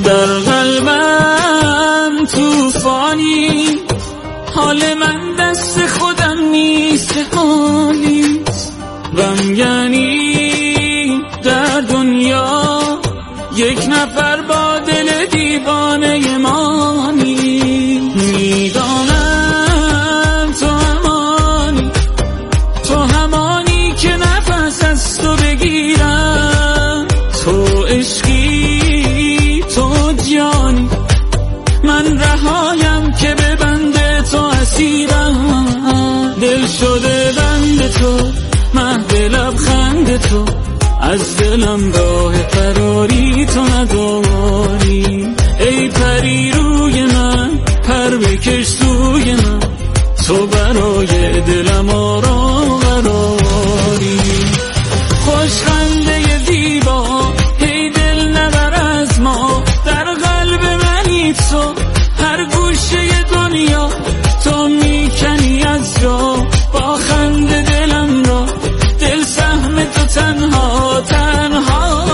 در قلبم توفانی، حال من دست خودم نیست حالیست. غمگینی در دنیا یک نفر با دل دیوانه مانی. میدانم تو همانی، تو همانی که نفس از تو بگیرم. تو عشقی، تو جانی، من رهایم که به بند تو اسیرم. دل شده بند تو، مهد لبخند تو، از دلم راه فراری تو نداری. ای پری روی من، پر بکش سوی من، تو برای دلم آرام قراری. خوشخنده زیبا، ای دل نبر از ما، در قلب منی تو، هر گوشه دنیا تو میکنی از جا. با خنده دلم را، دل سهم تو تنها تنها.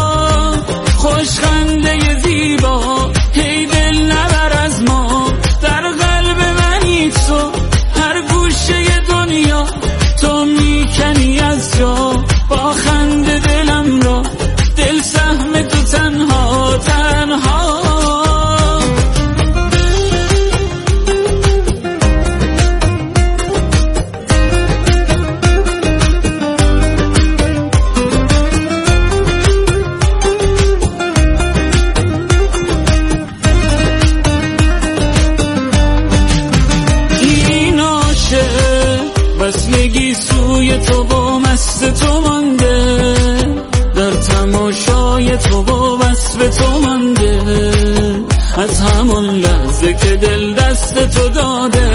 خوشخنده زیبا، ای دل نبر از ما، در قلب منی تو، هر گوشه دنیا تو میکنی از جا. با خنده دلم را، دل سهم تو تنها تنها. وصلگی سوی تو و مست تو مانده، در تماشای تو و وصف تو مانده. از همون لحظه که دل دست تو داده،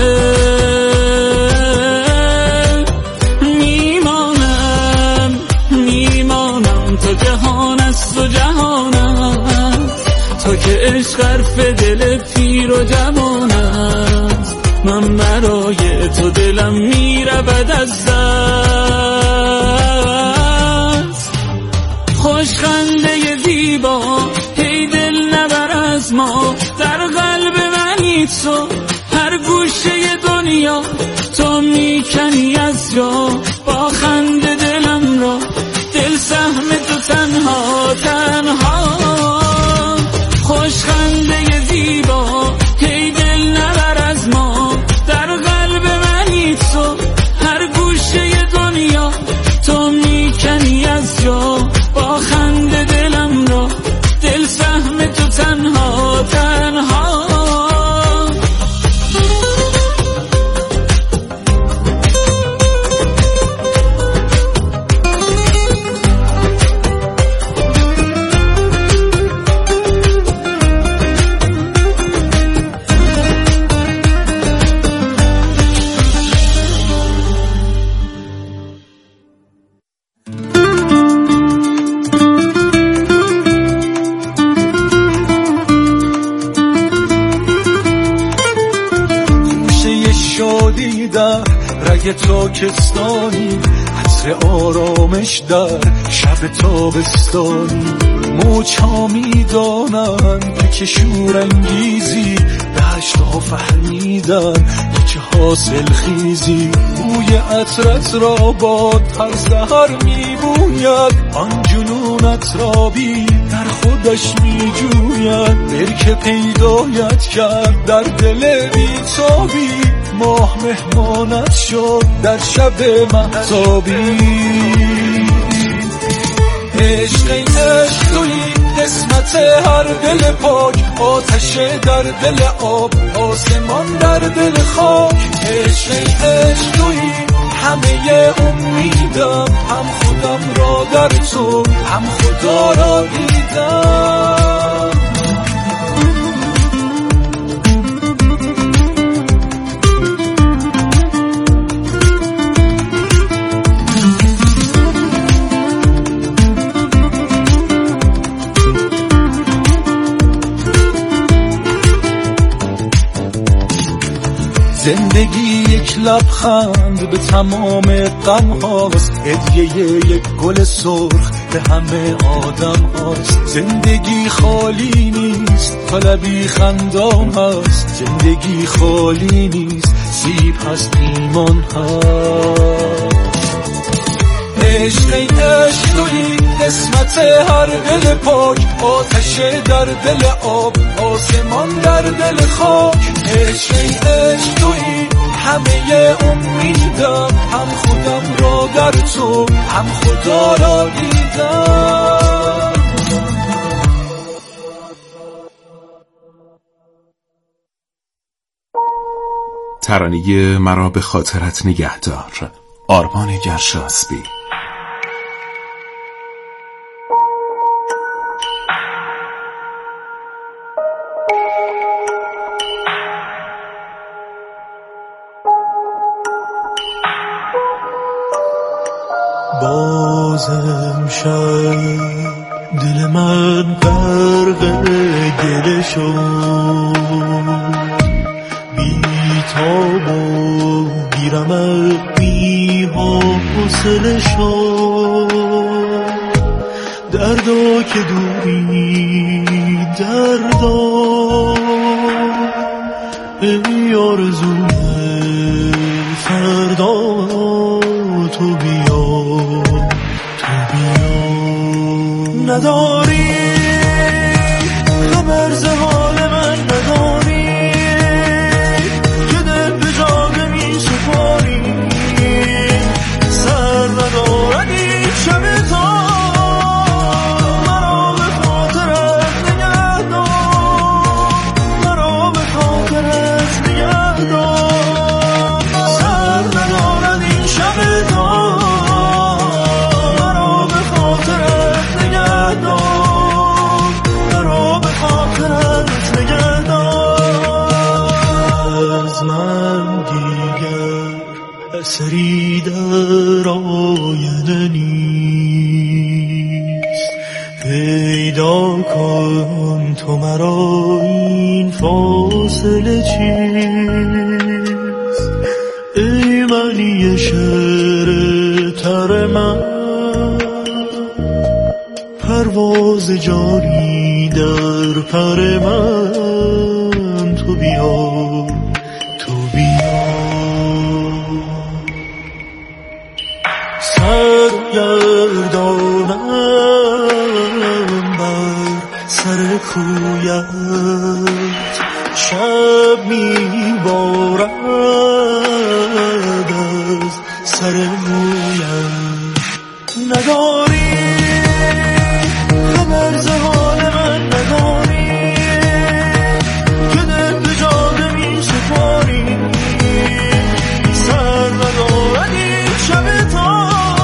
میمانم میمانم. تو جهان است و جهان است، تو که عشق حرف دل پیر و جوان است. من برای تو دلم میرود از دست. خوشخنده زیبا، ای دل نبر از ما، در قلب منی تو، هر گوشه دنیا تو میکنی از جا. با خنده دلم را، دل سهم تو تنها تنها. خوشخنده زیبا، ای دل نبر از ما، در قلب منی تو، هر گوشه دنیا تو میکنی از جا. با خنده دلم را، دل سهم تو تنها تنها. رگ تاکستانی، عطر آرامش در شب تابستانی. موج‌ها میدانند که شورانگیزی دشت‌ها فهمیدن که حاصل خیزی. بوی عطرت را باد هر سحر میبوید، آن جنونت را بی در خودش میجوید. دل که پیدایت کرد در دل بی‌تابی، ماه مهمانت شد در شب مهتابی. عشق این عشق تویی، قسمت هر دل پاک، آتش در دل آب، آسمان در دل خاک. عشق این عشق تویی، همه امیدم، هم خودم را در تو، هم خدا را دیدم. زندگی یک لبخند به تمام غم هاست، هدیه یک گل سرخ حق همه آدم هست. زندگی خالی نیست، طلبی خندان هست. زندگی خالی نیست، سیب هست، ایمان هست. عشق ای عشق تویی قسمت هر دل پاک، آتش در دل آب، آسمان در دل خاک. عشق ای عشق تویی همه امیدم، هم خودم را در تو، هم خدا را دیدم. ترانه مرا به خاطرت نگهدار، آرمان گرشاسبی. بازم شب دل من غرق گله شد، بی تاب و بی رمق بی حوصله شد. دردا که دوری دردا، ای آرزوی فردا، تو بیا نداری خبر ز حال من، نداری که دل به جان می سپاری. سر ندارد این شب تا، مرا به خاطرت نگه دار، مرا به خاطرت نگه دار. سر ندارد این شب تا، اثری در آینه نیست. پیدا کن تو مرا این فاصله چیست. ای معنی شعر تر من، پرواز جاری در پر من. تو بیا تو بیا. سرگردانم بر سر کویت، شب میبارد از سر مویت. نداری خبر ز حال من، نداری که دل به جان می سپاری. سر ندارد این شب تا،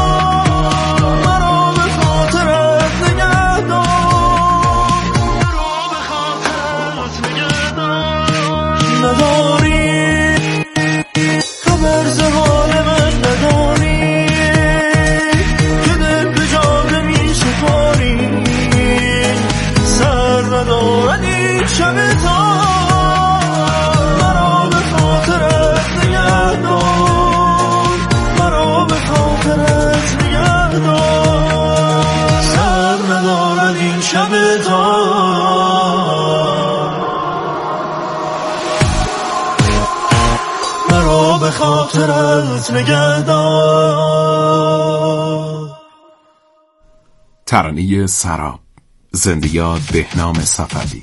به خاطرت نگهدار. ترانه سراب، زنده یاد بهنام صفوی.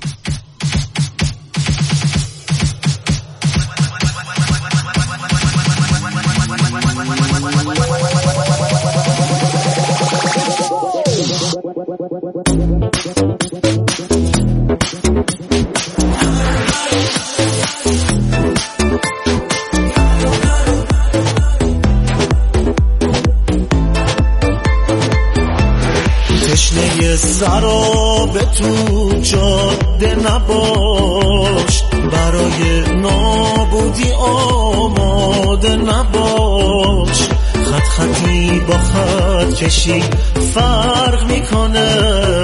سراب تو جاده نباش، برای نابودی آماده نباش. خط خطی با خط کشی فرق میکنه،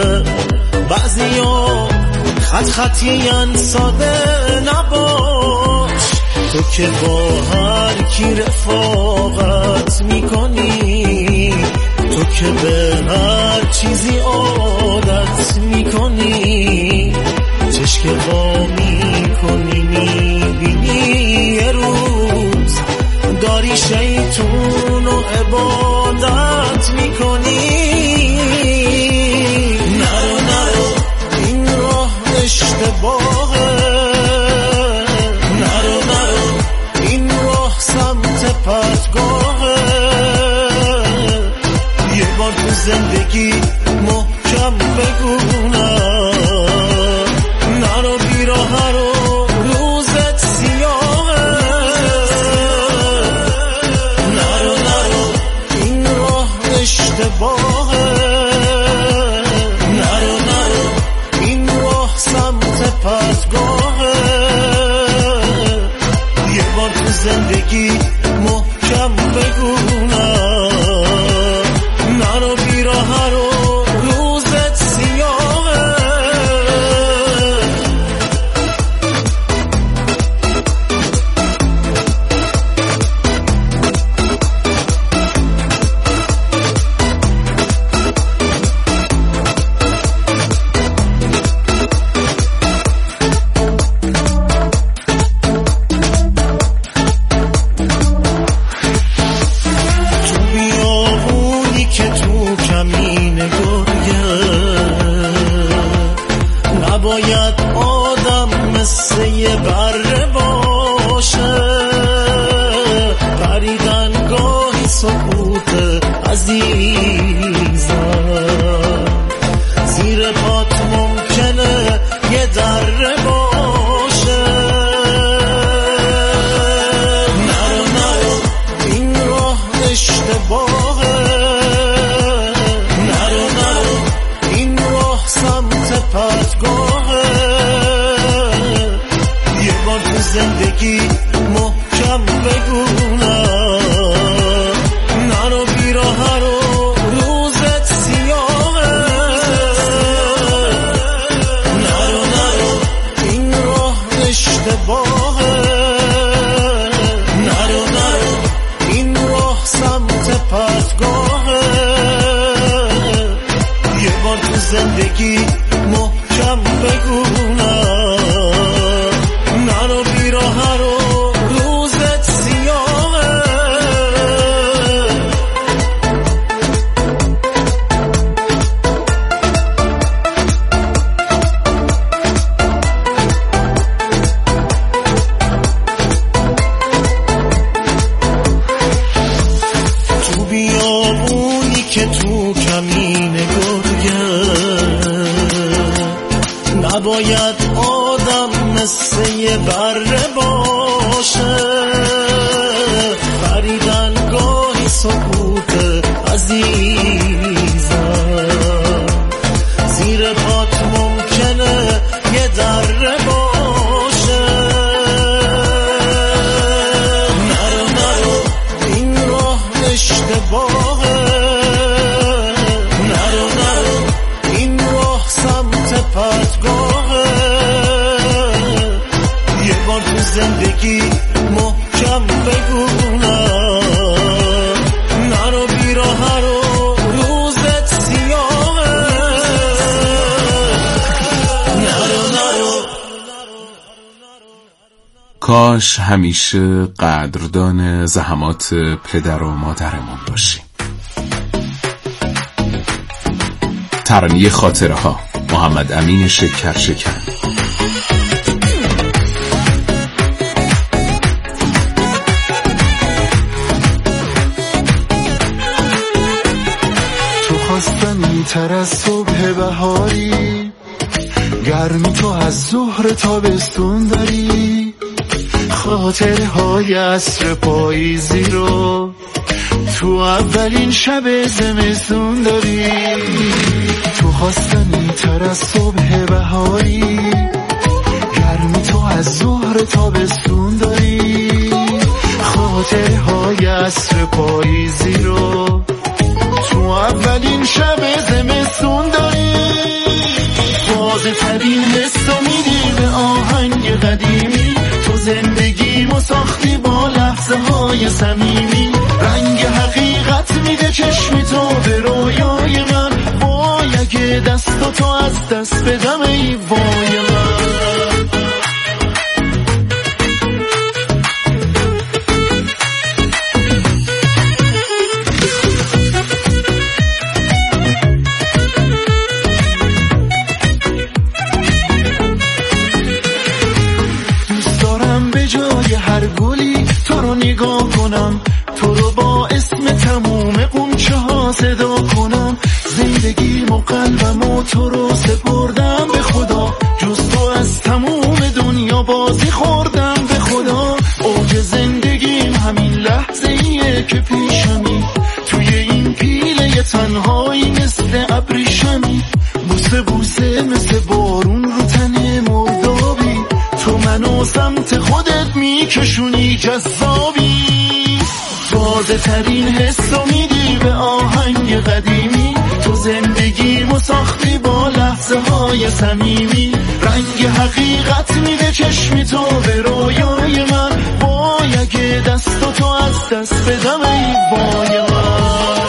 بعضیا خط خطیان ساده نباش. تو که با هر کی رفاقت میکنی، تو که به هر چیزی عادت میکنی، چشک وا میکنی، میبینی یه روز داری شیطون و عبادت میکنی. نرو نرو این راه اشتباهه، نرو نرو این راه سمت پرتگاهه. یه بار تو زندگی محکم بگو نرو بیراه رو روزت سیاهه. نرو نرو این راه اشتباهه، نرو نرو این راه سمت پرتگاهه. یه بار تو زندگی محکم بگو نرو بیراه رو روزت سیاهه. نباید آدم مثل یه بره باشه، پریدن گاهی سکوت عزیزم، زیر پات ممکنه یه دره باشه. نرو نرو این راه اشتباهه، نرو نرو این راه سمت پرتگاهه. یه بار تو زندگی محکم بگو نرو بیراه رو روزت سیاهه. نرو نرو این راه اشتباهه، نرو نرو این راه سمت پرتگاهه. یه بار تو زندگی محکم بگو نرو بیراه رو روزت سیاهه. تو بیابونی که تو کمین گرگه، نباید آدم مثل یه بره باشه، پریدن گاهی سکوت عزیزم، زیر پات ممکنه یه دره باشه. نرو نرو این راه اشتباهه، نرو نرو این راه سمت پرتگاهه. یه بار تو زندگی محکم بگو نرو بیراه رو روزت سیاهه. نرو نرو. کاش همیشه قدردان زحمات پدر و مادرمون باشیم. ترانه خاطره ها، محمد امین شکرشکن. تو خواستنی تر از صبح بهاری، گرمی تو از ظهر تابستون داری، خاطره های عصر پاییزی رو تو اولین شب زمستون داری. تو خواستنی تر از صبح بهاری، گرمی تو از ظهر تابستون داری، خاطره های عصر پاییزی رو تو اولین شب زمستون داری. تازه ترین حس رو میدی به آهنگ قدیمی، تو زندگیمو ساختی با لحظه های صمیمی، رنگ حقیقت میده چشمی تو به رویای من. وای اگه دست تو از دست بدم ای وای من. هر گلی تو رو نگاه کنم، تو رو با اسم تموم قنچه ها صدا کنم. زندگیم و قلبم و تو رو سپردم به خدا، جز تو از تموم دنیا بازی خوردم به خدا. اوج زندگیم همین لحظه ایه که پیشمی، توی این پیله تنهایی مثل ابریشمی. بوسه بوسه مثل بارون رو تن مردابی، تو منو سمت خودت میکشونی جذابی. تازه ترین حسو میدی به آهنگ قدیمی، تو زندگیمو ساختی با لحظه های صمیمی، رنگ حقیقت میده چشمی تو به رویای من. وای اگه دست تو از دست بدم ای وای من.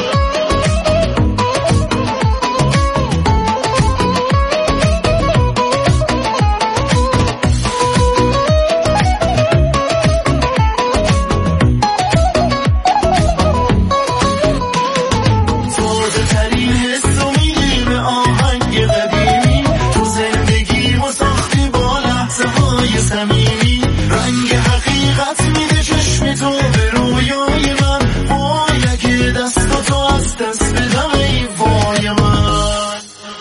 رنگ حقیقت میده چشم تو به رویای من. وای اگه دست تو از دست بدم ای وای من.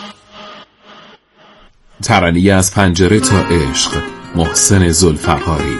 ترانه‌ای از پنجره تا عشق، محسن ذوالفقاری.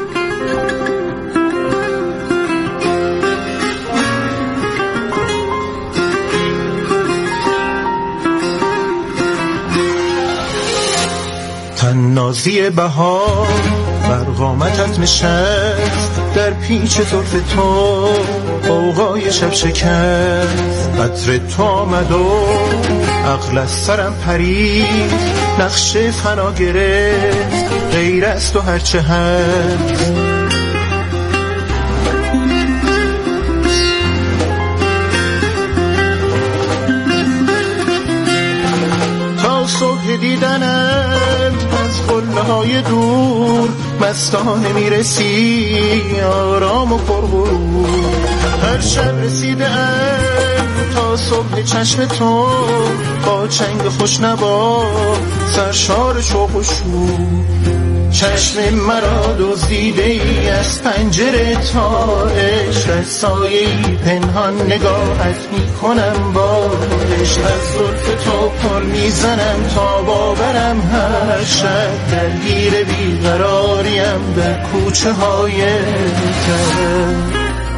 تنازی بهار بر قامتت نشست، در پیچ طرف تو غوغای شب شکست. عطر تو آمد و عقل از سرم پرید، نقش فنا گرفت غیر از تو هرچه هست. تا صبح دیدنت از قله‌های دور، مستانه میرسی آرام و پرغرور. هر شب رسیدم تا صبح چشم تو، با چنگ خوشنوا سرشار شوق و شور. چشم مرا دزدیده ای از پنجره تا عشق، از سایه‌ای پنهان نگاهت میکنم با عشق. از زلف تو پر میزنم تا باورم هر شب، درگیر بیقراریم در کوچه های تر.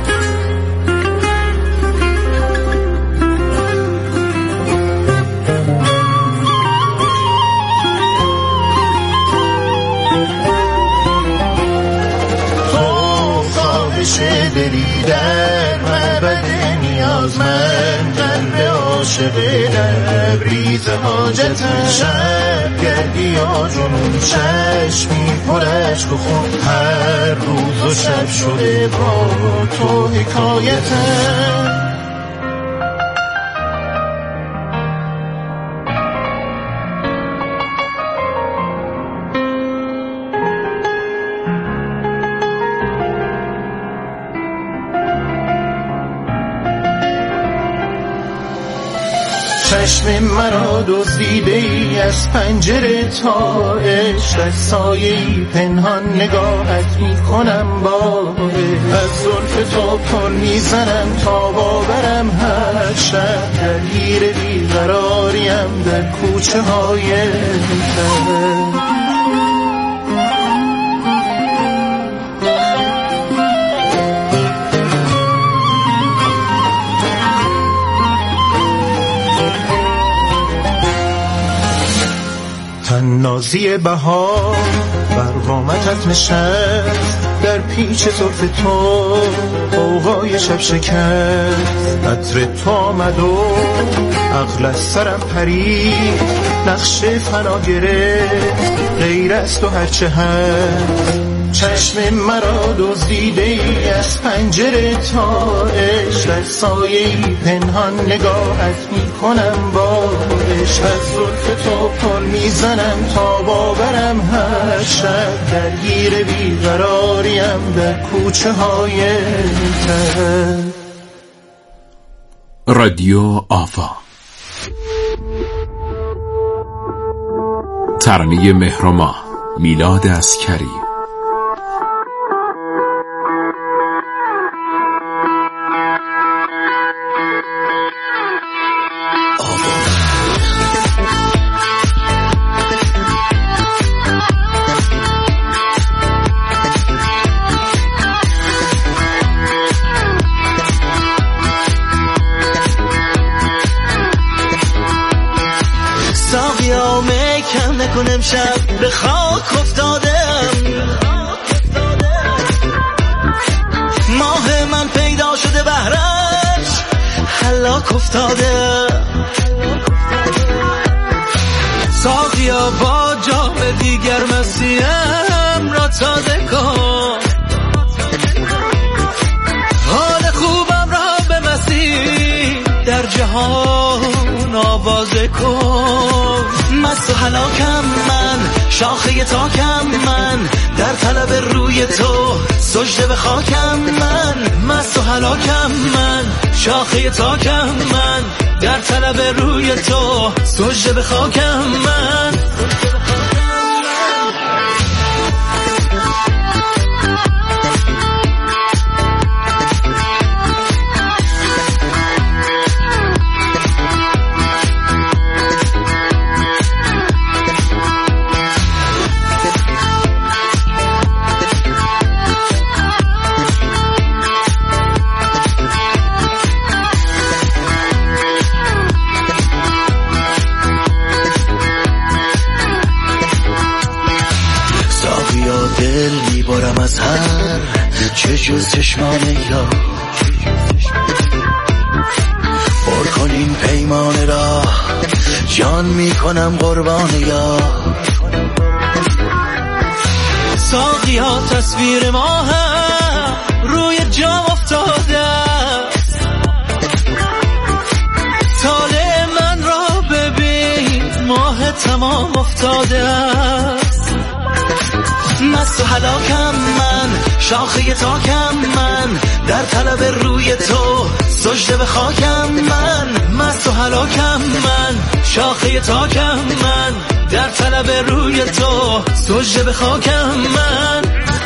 دلی در معبد نیازمند، قلب عاشق لبریز حاجتم. شب گردی یا جنون چشمی پر اشک و خون، هر روز و شب شده با تو حکایتم. چشم مرا دزدیده ای از پنجره تا عشق، از سایه‌ای پنهان نگاهت میکنم با عشق. از زلف تو پر میزنم تا باورم هر شب، درگیر بیقراریم در کوچه های تر. تنازی بهار بر قامتت نشست، در پیچ زلف تو غوغای شب شکست. عطر تو آمد و عقل از سرم پرید، نقش فنا گرفت غیر از تو هرچه هست. چشم مرا دزدیده ای از پنجره تا عشق، در سایه پنهان نگاهت میکنم با عشق. از زلف تو پر میزنم تا باورم هر شب، درگیر بیقراریم در کوچه های تر. رادیو آوا، ترانه مهر و ماه، میلاد عسکری. کم نکنم شب به خاک افتادم، ماه من پیدا شده بهرش هلاک افتاده. ساقیا با جام دیگر مسیم را تازه کن، حال خوبم را به مسیح در جهان آوازه کن. مست و هلاکم من، شاخه تاکم من، در طلب روی تو سجده به خاکم من. مست و هلاکم من، شاخه تاکم من، در طلب روی تو سجده به خاکم من. دل میبارم از هر چه جز چشمان یا، پر کن این پیمان را جان میکنم قربان یا. ساقی ها تصویر ما هم روی جام افتاده است، طالع من را ببین ماه تمام افتاده است. مست و هلاکم من، شاخه تاکم من، در طلب روی تو سجده به خاکم من. مست و هلاکم من، شاخه تاکم من، در طلب روی تو سجده به خاکم من.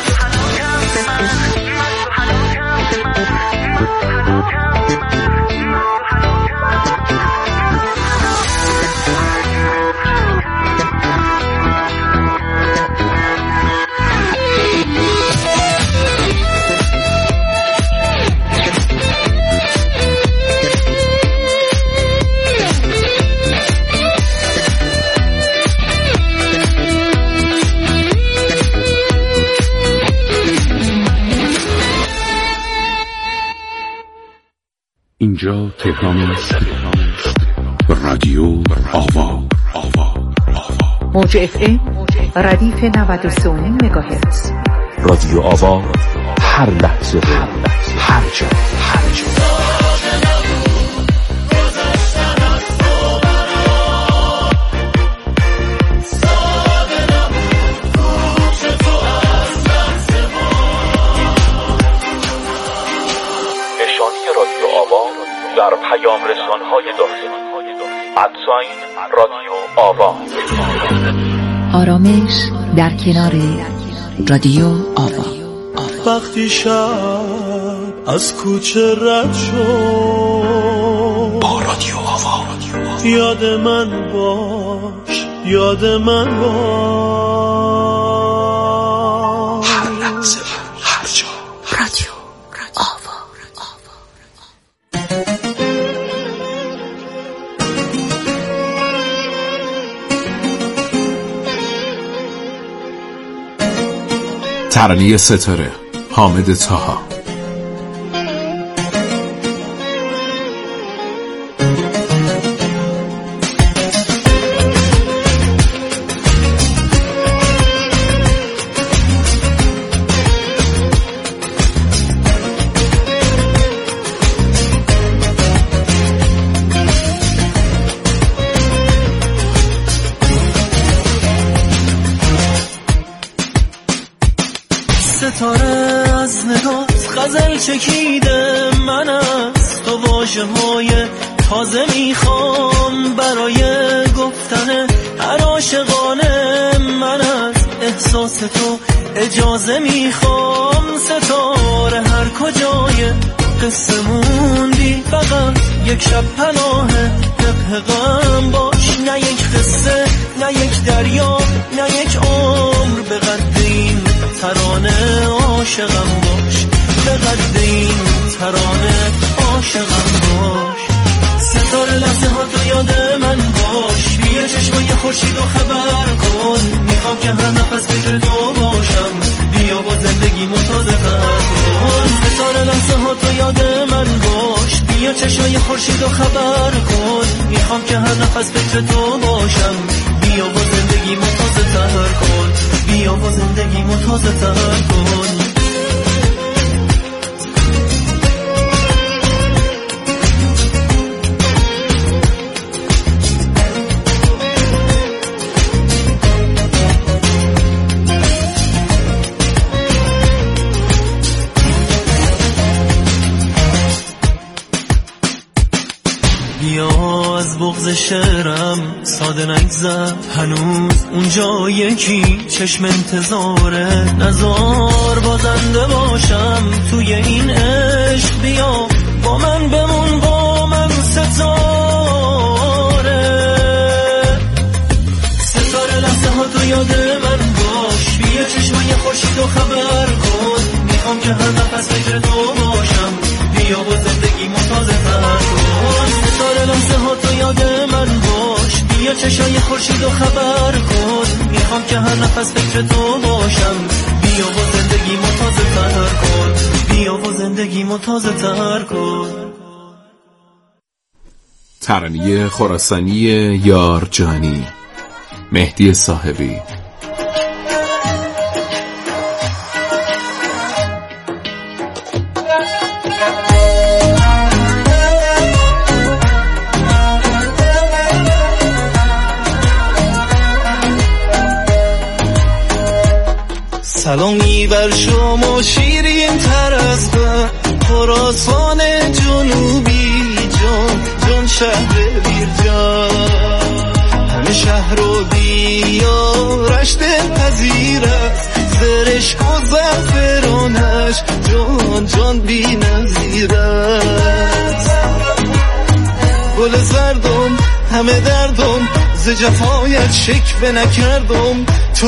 اینجا تهران است. رادیو آوا. موج FM ردیف 93 مگاهرتز. رادیو آوا، هر لحظه و هر جا. در پیام رسان‌های داخلی @رادیو آوا. آرامش در کنار رادیو آوا. وقتی شب از کوچه رد شد با رادیو آوا، یاد من باش، یاد من باش، هر لحظه هر جا. رادیو آوا. ترانه ستاره، حامد طاها. ستاره از نگات غزل چکیده، من از تو واژه های تازه میخوام برای گفتن هر عاشقانه، من از احساس تو اجازه میخوام. ستاره هر کجای قصه موندی فقط یک شب پناهه، حق غم باش، نه یک قصه، نه یک دریا، نه یک عمر. به قد این ترانه عاشقم باش، به قد این ترانه عاشقم باش. ستاره لحظه ها تو یاد من باش، بیا چشمای خورشید و خبر کن. میخوام که هر نفس فکر تو باشم، بیا با زندگیمو تازه تر کن. ستاره لحظه ها تو یاد من باش، بیا چشمای خورشید و خبر کن. میخوام که هر نفس فکر تو باشم، بیا با زندگیمو تازه تر کن، بیا با زندگیمو تازه تر کن. بیا از بغض شعرم ساده نگذر، هنوز اونجا یکی چشم انتظاره. نزار بازنده باشم توی این عشق، بیا با من بمون، با من ستاره. ستاره لحظه ها تو یاد من باش، بیا چشمای خورشید و خبر کن. میخوام که هر نفس فکر تو باشم، بیا با زندگیمو تازه تر کن. ستاره لحظه ها تو یاد من باش، بیا چشای خورشید و خبر کن. میخوام که هر نفس فکر تو باشم، بیا با زندگیمو تازه تر کن، بیا با زندگیمو تازه تر کن. ترانه خراسانی یار جانی، مهدی صاحبی. سلامی بر شما شیرین تر از خراسان جنوبی، جان جان شهر بیرجان. همه شهر و دیارش دلپذیر است، زرشک و زعفرانش جان جان بی نظیر است. گل زردم همه دردم، ز جفایت شکوه نکردم.